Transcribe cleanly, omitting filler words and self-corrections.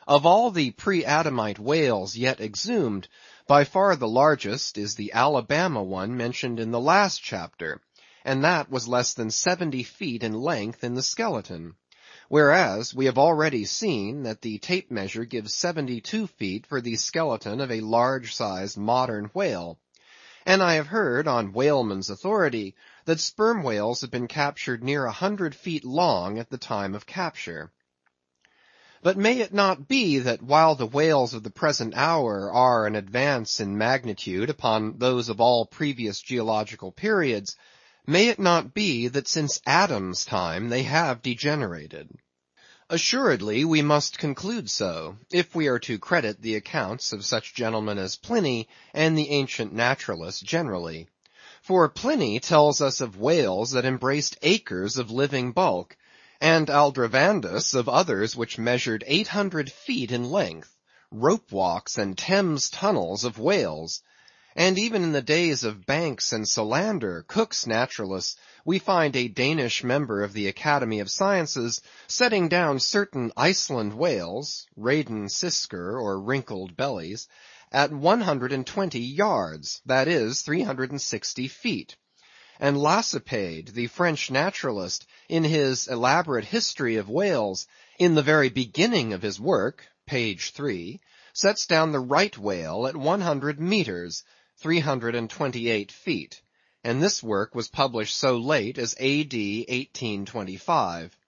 Of all the pre-Adamite whales yet exhumed, by far the largest is the Alabama one mentioned in the last chapter, and that was less than 70 feet in length in the skeleton. Whereas we have already seen that the tape measure gives 72 feet for the skeleton of a large-sized modern whale. And I have heard, on whalemen's authority, that sperm whales have been captured near 100 feet long at the time of capture. But may it not be that while the whales of the present hour are an advance in magnitude upon those of all previous geological periods, may it not be that since Adam's time they have degenerated? Assuredly we must conclude so, if we are to credit the accounts of such gentlemen as Pliny and the ancient naturalists generally. For Pliny tells us of whales that embraced acres of living bulk, and Aldrovandus of others which measured 800 feet in length, rope walks and Thames tunnels of whales. And even in the days of Banks and Solander, Cook's naturalists, we find a Danish member of the Academy of Sciences setting down certain Iceland whales, Raden sisker or wrinkled bellies, at 120 yards, that is, 360 feet. And Lacepede, the French naturalist, in his elaborate history of whales, in the very beginning of his work, page 3, sets down the right whale at 100 meters, 328 feet, and this work was published so late as A.D. 1825.